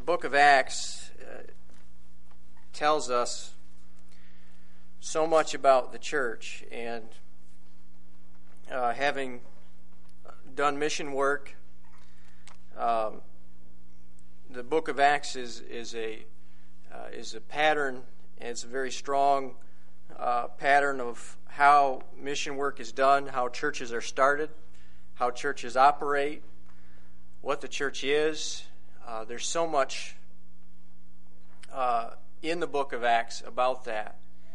book of Acts tells us so much about the church, and having done mission work, the book of Acts is a pattern, and it's a very strong pattern of how mission work is done, how churches are started, how churches operate, what the church is. There's so much in the book of Acts about that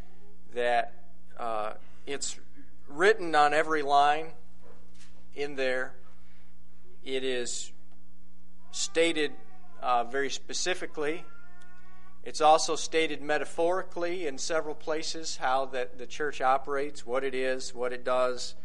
it's written on every line in there. It is stated very specifically. It's also stated metaphorically in several places how that the church operates, what it is, what it does.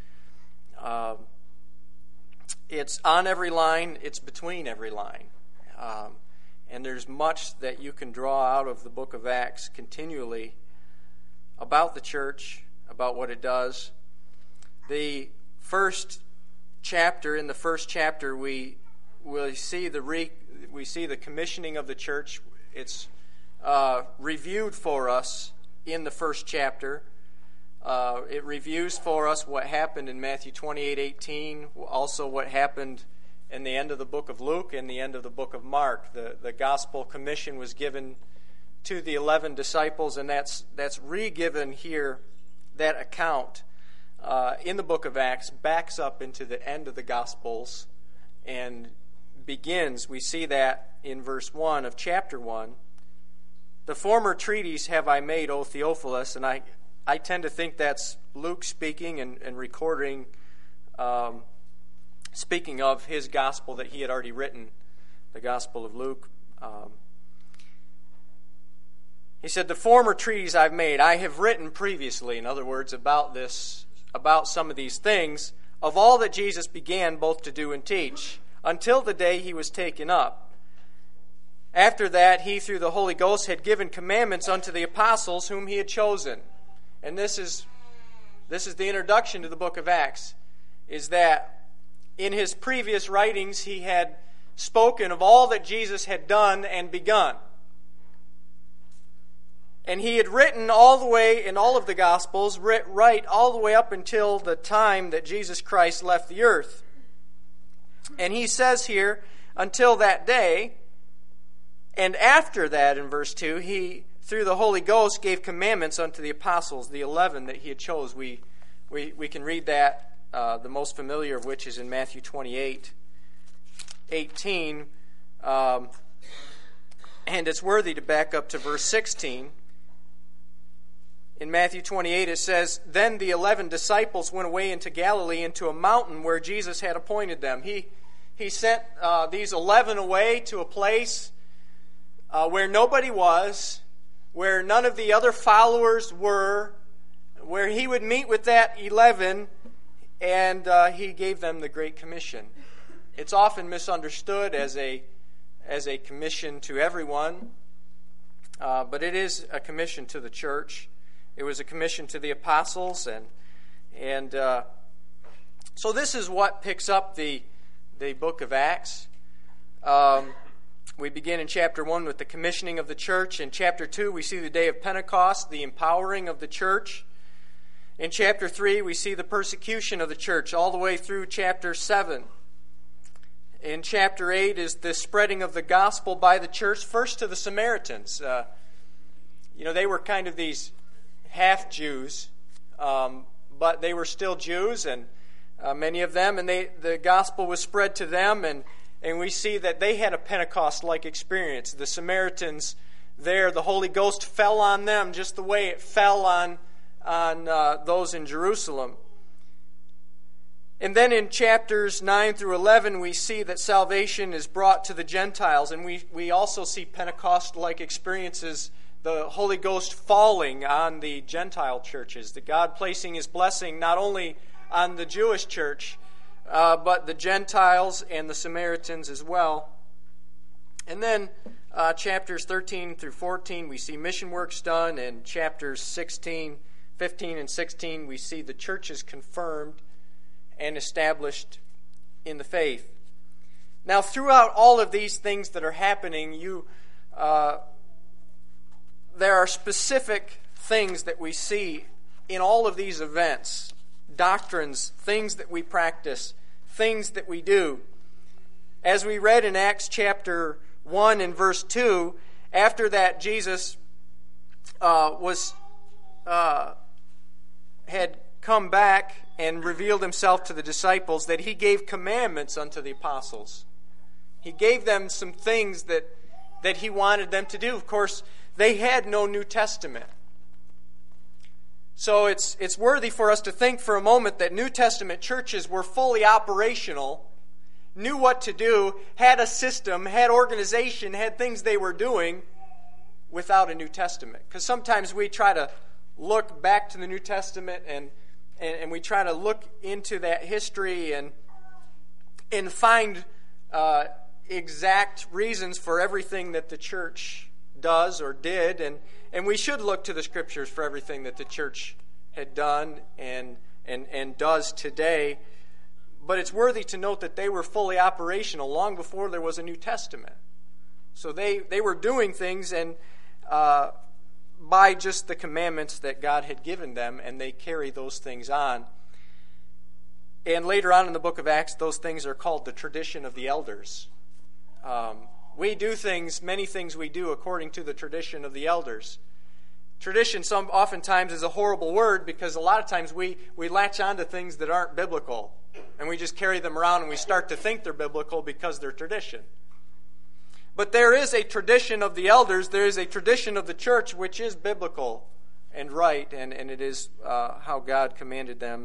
It's on every line. It's between every line. And there's much that you can draw out of the book of Acts continually about the church, about what it does. In the first chapter, we see the commissioning of the church. It's reviewed for us in the first chapter. It reviews for us what happened in Matthew 28:18, also what happened in the end of the book of Luke and the end of the book of Mark. The gospel commission was given to the 11 disciples, and that's re-given here. That account in the book of Acts backs up into the end of the Gospels and begins. We see that in verse 1 of chapter 1. The former treatise have I made, O Theophilus, and I tend to think that's Luke speaking and recording, speaking of his gospel that he had already written, the Gospel of Luke. He said, the former treatise I've made, I have written previously, in other words, about some of these things, of all that Jesus began both to do and teach, until the day he was taken up. After that, he, through the Holy Ghost, had given commandments unto the apostles whom he had chosen. And this is the introduction to the book of Acts, is that in his previous writings he had spoken of all that Jesus had done and begun. And he had written all the way in all of the Gospels, right all the way up until the time that Jesus Christ left the earth. And he says here, until that day, and after that, in verse 2, he, through the Holy Ghost, gave commandments unto the apostles, the 11 that he had chose. We can read that, the most familiar of which is in Matthew 28:18. And it's worthy to back up to verse 16. In Matthew 28 it says, Then the 11 disciples went away into Galilee, into a mountain where Jesus had appointed them. He sent these 11 away to a place where nobody was, where none of the other followers were, where he would meet with that 11, and he gave them the Great Commission. It's often misunderstood as a commission to everyone, but it is a commission to the church. It was a commission to the apostles, and so this is what picks up the book of Acts. We begin in chapter 1 with the commissioning of the church. In chapter 2, we see the day of Pentecost, the empowering of the church. In chapter 3, we see the persecution of the church all the way through chapter 7. In chapter 8 is the spreading of the gospel by the church, first to the Samaritans. They were kind of these half-Jews, but they were still Jews, and many of them, and the gospel was spread to them, and we see that they had a Pentecost-like experience. The Samaritans there, the Holy Ghost fell on them just the way it fell on those in Jerusalem. And then in chapters 9 through 11, we see that salvation is brought to the Gentiles, and we also see Pentecost-like experiences, the Holy Ghost falling on the Gentile churches, the God placing His blessing not only on the Jewish church, but the Gentiles and the Samaritans as well. And then chapters 13 through 14, we see mission works done. And chapters 15 and 16, we see the churches confirmed and established in the faith. Now, throughout all of these things that are happening, there are specific things that we see in all of these events, doctrines, things that we practice, things that we do. As we read in Acts chapter 1 and verse 2, after that Jesus had come back and revealed himself to the disciples, that he gave commandments unto the apostles. He gave them some things that he wanted them to do. Of course, they had no New Testament. So it's worthy for us to think for a moment that New Testament churches were fully operational, knew what to do, had a system, had organization, had things they were doing without a New Testament. Because sometimes we try to look back to the New Testament and we try to look into that history and find exact reasons for everything that the church does or did, and we should look to the Scriptures for everything that the church had done and does today. But it's worthy to note that they were fully operational long before there was a New Testament. So they were doing things and by just the commandments that God had given them, and they carry those things on. And later on in the book of Acts, those things are called the tradition of the elders. We do things, many things we do according to the tradition of the elders. Tradition oftentimes is a horrible word because a lot of times we latch on to things that aren't biblical. And we just carry them around and we start to think they're biblical because they're tradition. But there is a tradition of the elders, there is a tradition of the church which is biblical and right, and it is how God commanded them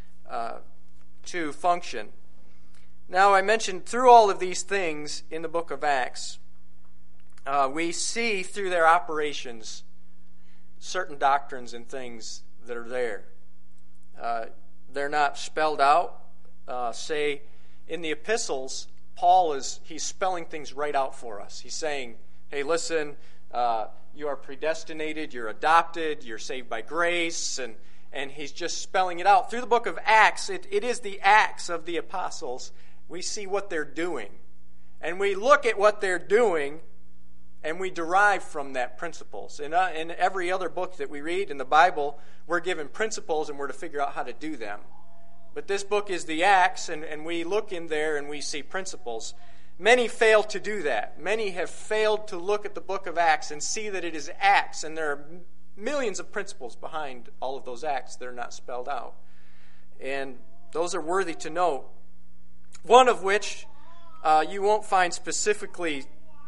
to function. Now, I mentioned through all of these things in the book of Acts, we see through their operations certain doctrines and things that are there. They're not spelled out. Say, in the epistles, Paul he's spelling things right out for us. He's saying, hey, listen, you are predestinated, you're adopted, you're saved by grace, and he's just spelling it out. Through the book of Acts, it is the Acts of the apostles. We see what they're doing. And we look at what they're doing, and we derive from that principles. In every other book that we read in the Bible, we're given principles, and we're to figure out how to do them. But this book is the Acts, and we look in there and we see principles. Many fail to do that. Many have failed to look at the book of Acts and see that it is Acts, and there are millions of principles behind all of those Acts that are not spelled out. And those are worthy to note. One of which you won't find specifically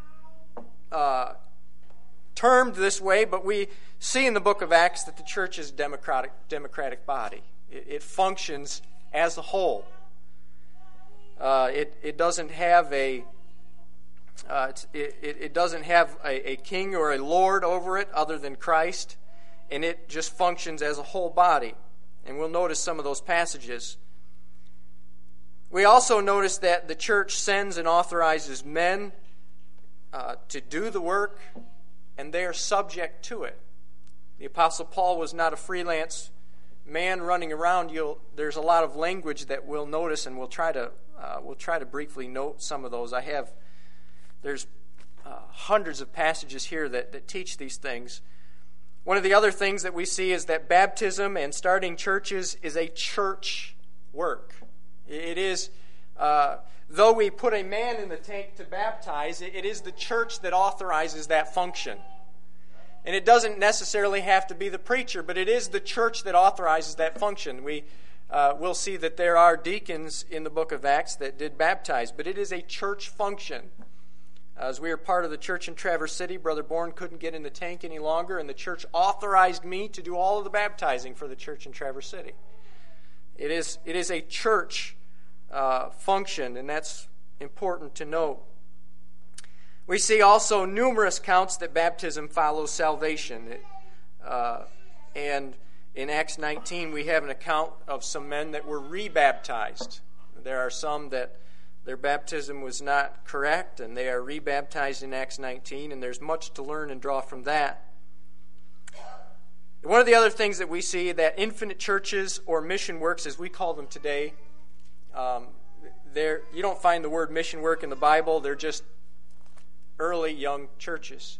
termed this way, but we see in the book of Acts that the church is a democratic body. It functions as a whole. It doesn't have a king or a lord over it other than Christ, and it just functions as a whole body. And we'll notice some of those passages. We also notice that the church sends and authorizes men to do the work, and they are subject to it. The Apostle Paul was not a freelance man running around. There's a lot of language that we'll notice, and we'll try to briefly note some of those. There's hundreds of passages here that teach these things. One of the other things that we see is that baptism and starting churches is a church work. It is, though we put a man in the tank to baptize, it is the church that authorizes that function. And it doesn't necessarily have to be the preacher, but it is the church that authorizes that function. We'll see that there are deacons in the book of Acts that did baptize, but it is a church function. As we are part of the church in Traverse City, Brother Bourne couldn't get in the tank any longer, and the church authorized me to do all of the baptizing for the church in Traverse City. It is a church function, and that's important to note. We see also numerous counts that baptism follows salvation. And in Acts 19, we have an account of some men that were rebaptized. There are some that their baptism was not correct, and they are rebaptized in Acts 19, and there's much to learn and draw from that. One of the other things that we see that infinite churches or mission works, as we call them today, you don't find the word mission work in the Bible. They're just early young churches.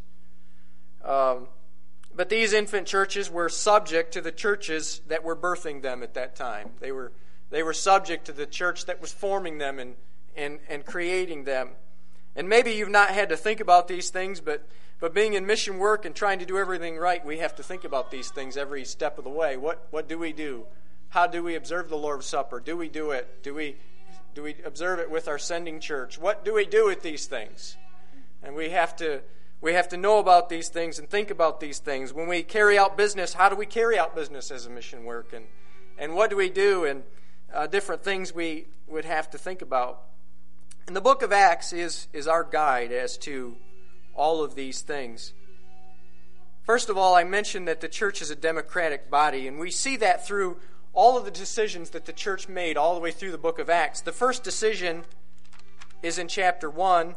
But these infant churches were subject to the churches that were birthing them at that time. They were subject to the church that was forming them and creating them. And maybe you've not had to think about these things, but being in mission work and trying to do everything right, we have to think about these things every step of the way. What do we do? How do we observe the Lord's Supper? Do we do it? Do we observe it with our sending church? What do we do with these things? And we have to know about these things and think about these things. When we carry out business, how do we carry out business as a mission work? And what do we do? And different things we would have to think about. And the book of Acts is our guide as to all of these things. First of all, I mentioned that the church is a democratic body, and we see that through all of the decisions that the church made all the way through the book of Acts. The first decision is in chapter 1,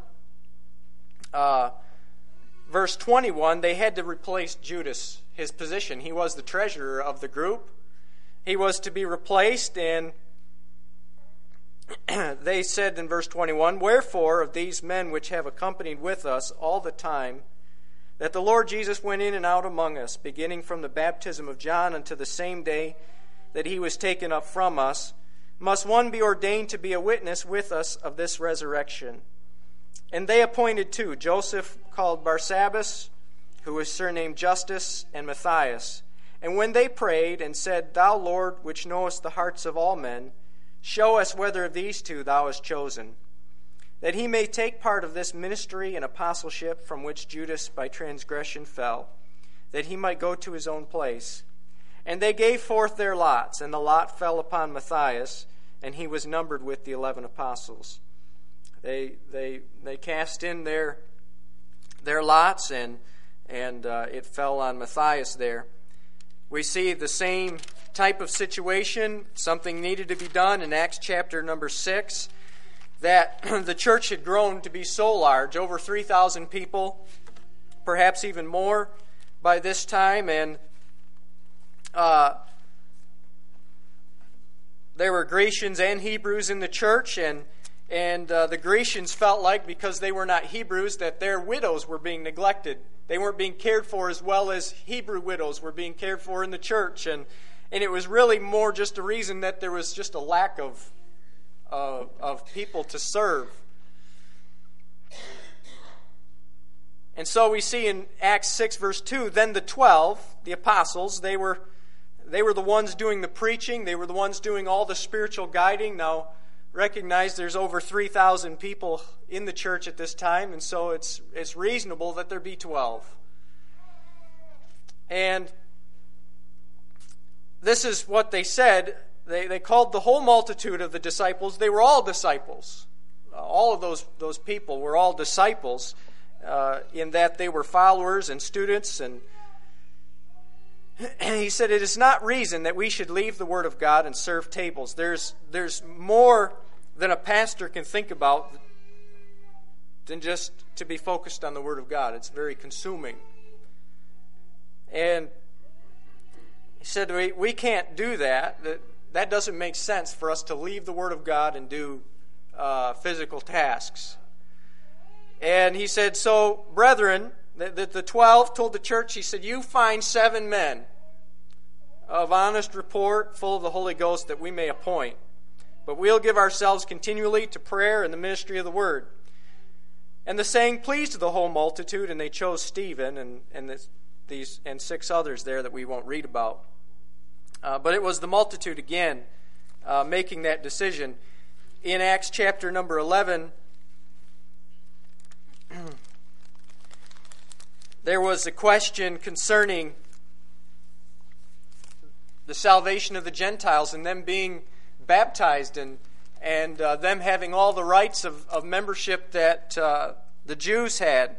verse 21. They had to replace Judas, his position. He was the treasurer of the group. He was to be replaced, and they said in verse 21, "Wherefore of these men which have accompanied with us all the time, that the Lord Jesus went in and out among us, beginning from the baptism of John unto the same day that he was taken up from us, must one be ordained to be a witness with us of this resurrection." And they appointed two, Joseph called Barsabbas, who was surnamed Justus, and Matthias. And when they prayed and said, "Thou, Lord, which knowest the hearts of all men, show us whether of these two thou hast chosen, that he may take part of this ministry and apostleship from which Judas by transgression fell, that he might go to his own place." And they gave forth their lots, and the lot fell upon Matthias, and he was numbered with the 11 apostles. They cast in their lots, and it fell on Matthias there. We see the same type of situation. Something needed to be done in Acts chapter number 6, that the church had grown to be so large, over 3,000 people, perhaps even more by this time, and there were Grecians and Hebrews in the church, and the Grecians felt like, because they were not Hebrews, that their widows were being neglected. They weren't being cared for as well as Hebrew widows were being cared for in the church, and it was really more just a reason that there was just a lack of people to serve. And so we see in Acts 6 verse 2, then the 12, the apostles, they were the ones doing the preaching. They were the ones doing all the spiritual guiding. Now, recognize there's over 3,000 people in the church at this time, and so it's reasonable that there be 12. And this is what they said. They called the whole multitude of the disciples. They were all disciples. All of those people were all disciples, in that they were followers and students. And he said, "It is not reason that we should leave the Word of God and serve tables." There's more than a pastor can think about than just to be focused on the Word of God. It's very consuming. And he said, we can't do that. That doesn't make sense for us to leave the Word of God and do physical tasks. And he said, "So, brethren," the 12 told the church, he said, "You find 7 men of honest report, full of the Holy Ghost, that we may appoint. But we'll give ourselves continually to prayer and the ministry of the Word." And the saying pleased the whole multitude, and they chose Stephen and 6 others there that we won't read about. But it was the multitude again making that decision. In Acts chapter number 11, there was a question concerning the salvation of the Gentiles and them being baptized and them having all the rights of membership that the Jews had.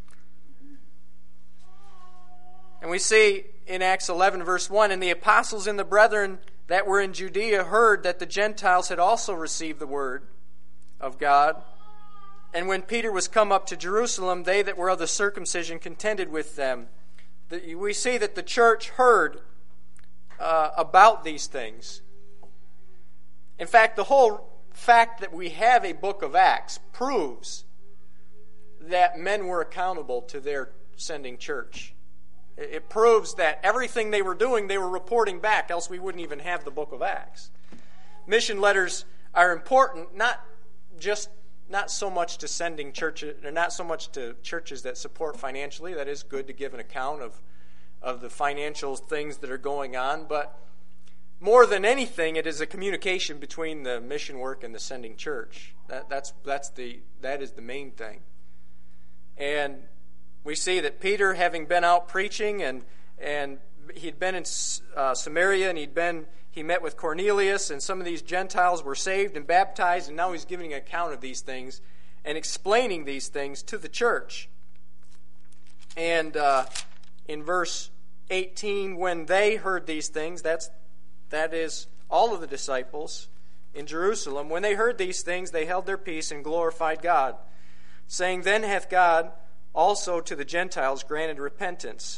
And we see in Acts 11 verse 1, "And the apostles and the brethren that were in Judea heard that the Gentiles had also received the word of God. And when Peter was come up to Jerusalem, they that were of the circumcision contended with them." We see that the church heard about these things. In fact, the whole fact that we have a book of Acts proves that men were accountable to their sending church. It proves that everything they were doing, they were reporting back, else we wouldn't even have the book of Acts. Mission letters are important, not so much to sending churches, or not so much to churches that support financially. That is good to give an account of the financial things that are going on, but more than anything, it is a communication between the mission work and the sending church. That is the main thing. And we see that Peter, having been out preaching, and he'd been in Samaria, and he met with Cornelius, and some of these Gentiles were saved and baptized, and now he's giving an account of these things and explaining these things to the church. And in verse 18, when they heard these things, that is all of the disciples in Jerusalem, when they heard these things, they held their peace and glorified God, saying, Then hath God also to the Gentiles granted repentance.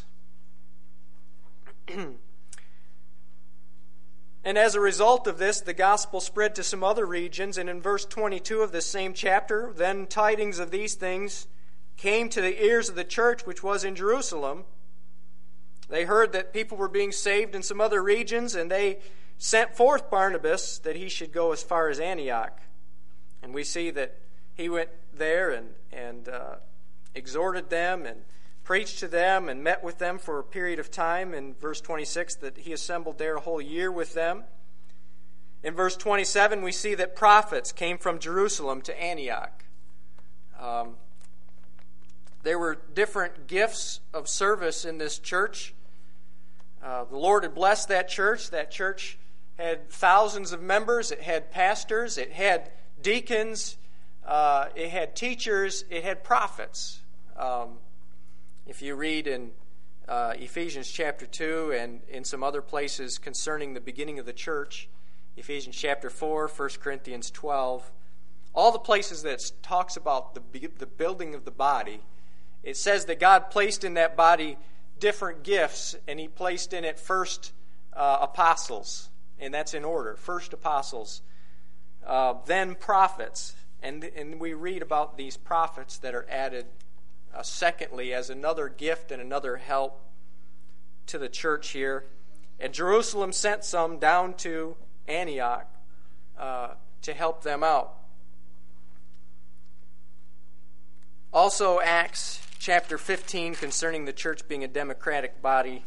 And as a result of this, the gospel spread to some other regions, and in verse 22 of this same chapter, then tidings of these things came to the ears of the church which was in Jerusalem. They heard that people were being saved in some other regions, and they sent forth Barnabas that he should go as far as Antioch. And we see that he went there and exhorted them and preached to them and met with them for a period of time. In verse 26, that he assembled there a whole year with them. In verse 27, we see that prophets came from Jerusalem to Antioch. There were different gifts of service in this church. The Lord had blessed that church. That church had thousands of members. It had pastors. It had deacons. It had teachers. It had prophets. If you read in Ephesians chapter 2 and in some other places concerning the beginning of the church, Ephesians chapter 4, 1 Corinthians 12, all the places that talks about the building of the body, it says that God placed in that body different gifts, and he placed in it first apostles, and that's in order. First apostles, then prophets, and we read about these prophets that are added secondly as another gift and another help to the church here. And Jerusalem sent some down to Antioch to help them out. Also, Acts chapter 15 concerning the church being a democratic body.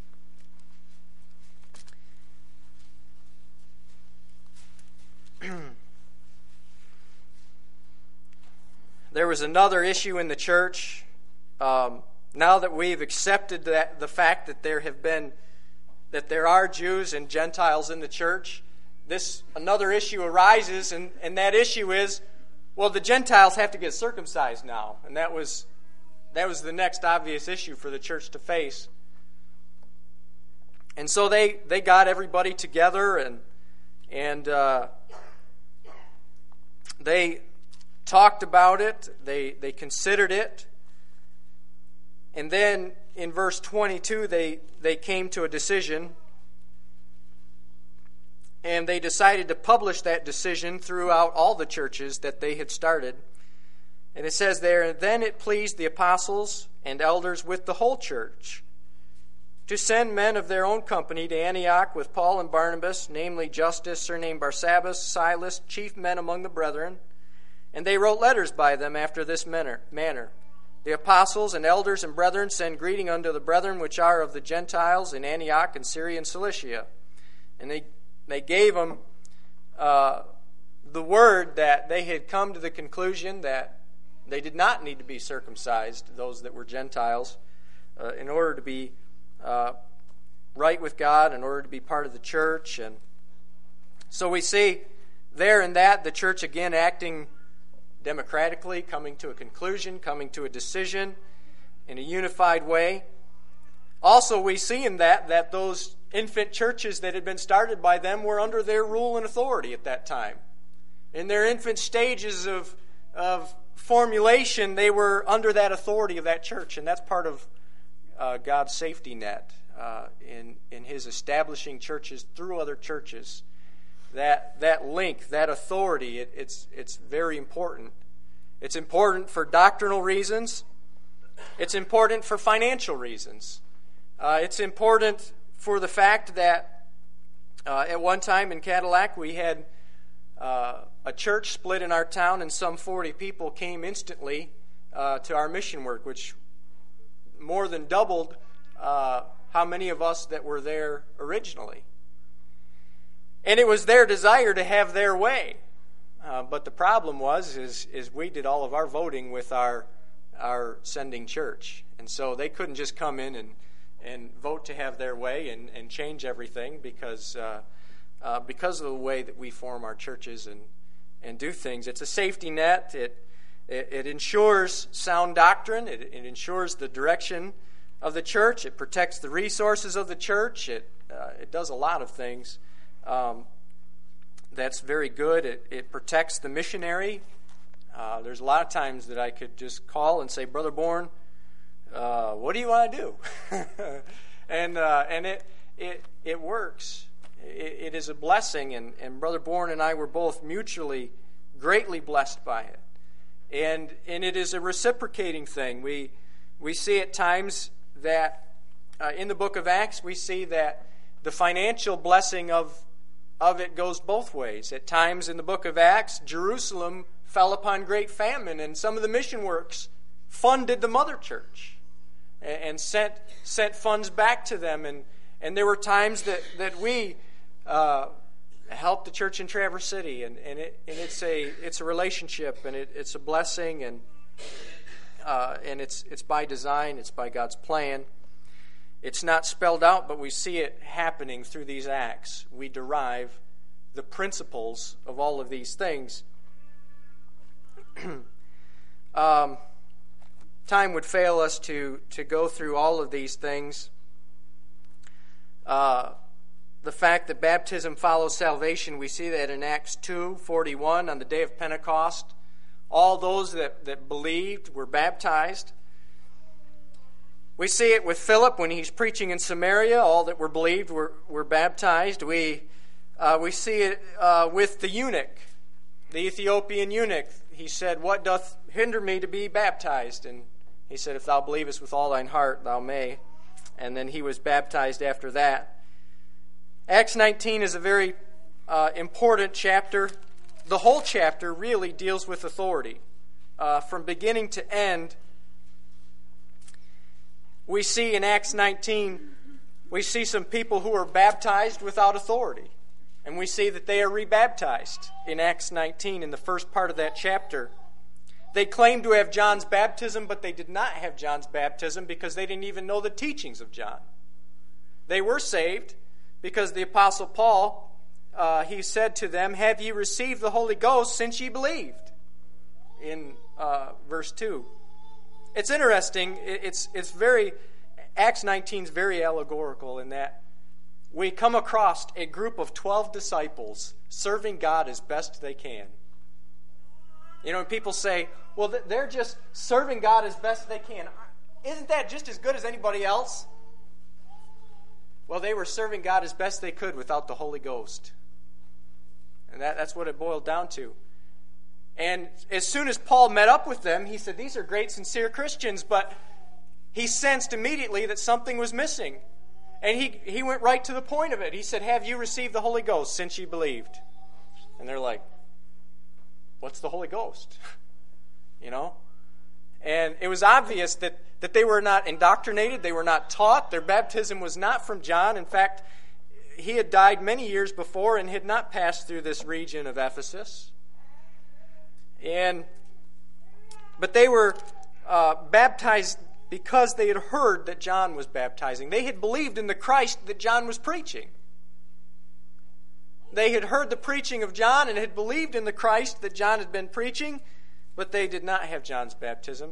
There was another issue in the church. Now that we've accepted the fact that there are Jews and Gentiles in the church, another issue arises, and that issue is, well, the Gentiles have to get circumcised now, and that was the next obvious issue for the church to face. And so they got everybody together, and they talked about it, they considered it, and then in verse 22 they came to a decision, and they decided to publish that decision throughout all the churches that they had started. And it says there, Then it pleased the apostles and elders with the whole church to send men of their own company to Antioch with Paul and Barnabas, namely Justus, surnamed Barsabbas, Silas, chief men among the brethren. And they wrote letters by them after this manner. The apostles and elders and brethren send greeting unto the brethren which are of the Gentiles in Antioch and Syria and Cilicia. And they gave them the word that they had come to the conclusion that they did not need to be circumcised, those that were Gentiles, in order to be right with God, in order to be part of the church. And so we see there in that the church again acting democratically, coming to a conclusion, coming to a decision in a unified way. Also, we see in that those infant churches that had been started by them were under their rule and authority at that time. In their infant stages of formulation, they were under that authority of that church, and that's part of God's safety net in his establishing churches through other churches. that link, that authority, it's very important. It's important for doctrinal reasons. It's important for financial reasons. It's important for the fact that at one time in Cadillac we had a church split in our town, and some 40 people came instantly to our mission work, which more than doubled how many of us that were there originally. And it was their desire to have their way. But the problem is we did all of our voting with our sending church. And so they couldn't just come in and vote to have their way and change everything because of the way that we form our churches and do things. It's a safety net. It ensures sound doctrine. It ensures the direction of the church. It protects the resources of the church. It does a lot of things. That's very good. It protects the missionary. There's a lot of times that I could just call and say, Brother Bourne, what do you want to do? and it works. It is a blessing, and Brother Bourne and I were both mutually greatly blessed by it. And it is a reciprocating thing. We see at times that in the book of Acts, we see that the financial blessing of it goes both ways. At times in the book of Acts, Jerusalem fell upon great famine, and some of the mission works funded the mother church and sent funds back to them. And there were times that we helped the church in Traverse City, and it's a relationship, and it's a blessing, and it's by design, it's by God's plan. It's not spelled out, but we see it happening through these acts. We derive the principles of all of these things. Time would fail us to go through all of these things. The fact that baptism follows salvation, we see that in Acts 2:41 on the day of Pentecost. All those that believed were baptized. We see it with Philip when he's preaching in Samaria. All that were believed were baptized. We see it with the eunuch, the Ethiopian eunuch. He said, "What doth hinder me to be baptized?" And he said, "If thou believest with all thine heart, thou may." And then he was baptized after that. Acts 19 is a very important chapter. The whole chapter really deals with authority. From beginning to end, we see in Acts 19, we see some people who are baptized without authority. And we see that they are rebaptized in Acts 19 in the first part of that chapter. They claimed to have John's baptism, but they did not have John's baptism because they didn't even know the teachings of John. They were saved because the Apostle Paul, he said to them, "Have ye received the Holy Ghost since ye believed?" In verse 2. It's interesting. It's very, Acts 19 is very allegorical in that we come across a group of 12 disciples serving God as best they can. You know, when people say, well, they're just serving God as best they can. Isn't that just as good as anybody else? Well, they were serving God as best they could without the Holy Ghost. And that's what it boiled down to. And as soon as Paul met up with them, he said, these are great, sincere Christians, but he sensed immediately that something was missing. And he went right to the point of it. He said, "Have you received the Holy Ghost since you believed?" And they're like, "What's the Holy Ghost?" You know? And it was obvious that they were not indoctrinated, they were not taught. Their baptism was not from John. In fact, he had died many years before and had not passed through this region of Ephesus. But they were baptized because they had heard that John was baptizing. They had believed in the Christ that John was preaching. They had heard the preaching of John and had believed in the Christ that John had been preaching, but they did not have John's baptism.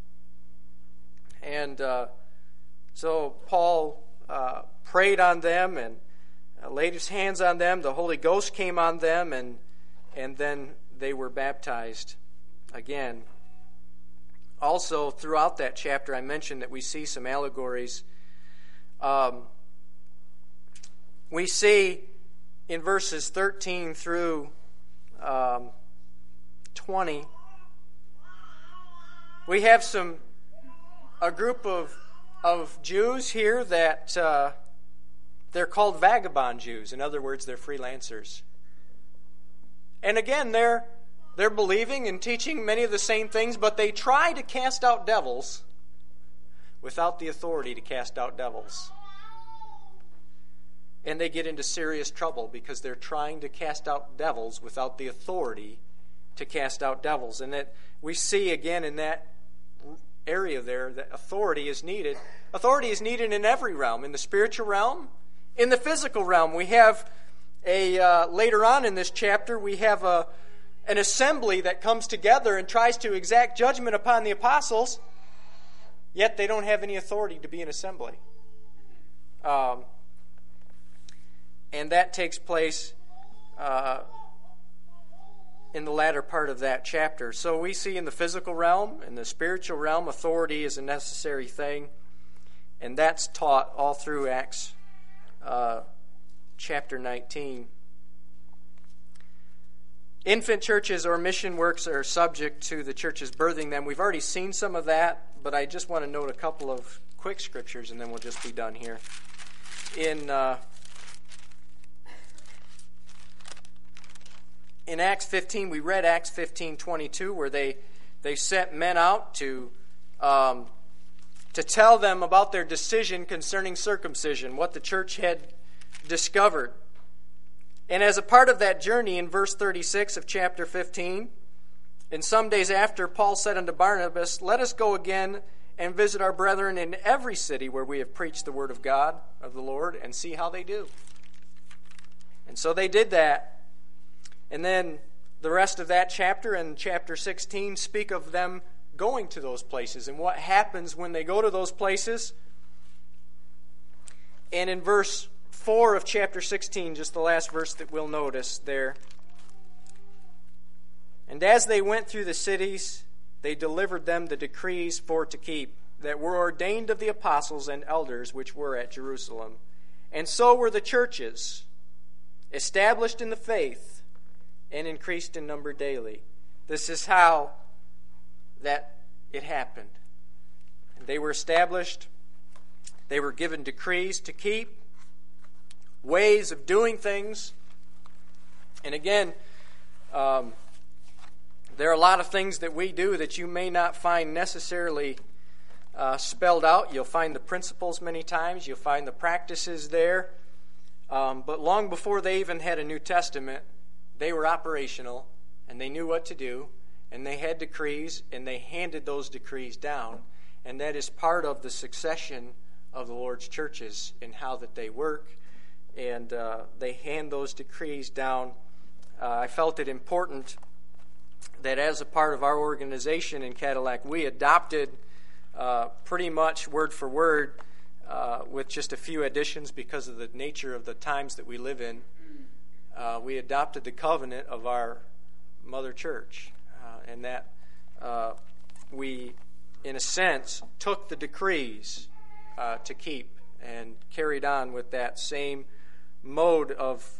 And so Paul prayed on them and laid his hands on them. The Holy Ghost came on them, and then they were baptized again. Also, throughout that chapter, I mentioned that we see some allegories. We see in verses 13 through 20, we have a group of Jews here that they're called vagabond Jews. In other words, they're freelancers. And again, they're believing and teaching many of the same things, but they try to cast out devils without the authority to cast out devils. And they get into serious trouble because they're trying to cast out devils without the authority to cast out devils. And that we see again in that area there that authority is needed. Authority is needed in every realm, in the spiritual realm, in the physical realm. We have later on in this chapter, we have an assembly that comes together and tries to exact judgment upon the apostles, yet they don't have any authority to be an assembly. And that takes place in the latter part of that chapter. So we see in the physical realm, in the spiritual realm, authority is a necessary thing. And that's taught all through Acts chapter 19. Infant churches or mission works are subject to the churches birthing them. We've already seen some of that, but I just want to note a couple of quick scriptures and then we'll just be done here. In Acts 15, we read Acts 15:22, where they sent men out to tell them about their decision concerning circumcision, what the church had discovered. And as a part of that journey, in verse 36 of chapter 15, and some days after, Paul said unto Barnabas, "Let us go again and visit our brethren in every city where we have preached the word of God, of the Lord, and see how they do." And so they did that. And then the rest of that chapter and chapter 16 speak of them going to those places and what happens when they go to those places. And in verse 4 of chapter 16, just the last verse that we'll notice there. "And as they went through the cities, they delivered them the decrees for to keep, that were ordained of the apostles and elders which were at Jerusalem. And so were the churches, established in the faith, and increased in number daily." This is how that it happened. And they were established. They were given decrees to keep, ways of doing things. And again, there are a lot of things that we do that you may not find necessarily spelled out. You'll find the principles many times. You'll find the practices there. But long before they even had a New Testament, they were operational, and they knew what to do, and they had decrees, and they handed those decrees down. And that is part of the succession of the Lord's churches in how that they work, and they hand those decrees down. I felt it important that as a part of our organization in Cadillac, we adopted pretty much word for word, with just a few additions because of the nature of the times that we live in. We adopted the covenant of our mother church, and that we, in a sense, took the decrees to keep and carried on with that same mode of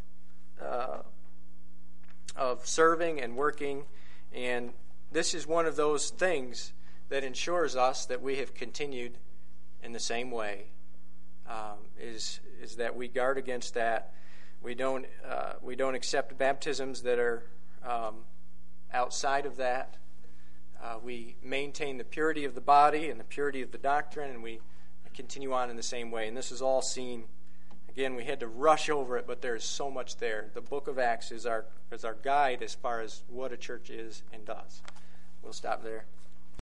serving and working. And this is one of those things that ensures us that we have continued in the same way, is that we guard against that. We don't accept baptisms that are outside of that. We maintain the purity of the body and the purity of the doctrine, and we continue on in the same way. And this is all seen. Again, we had to rush over it, but there's so much there. The book of Acts is our guide as far as what a church is and does. We'll stop there.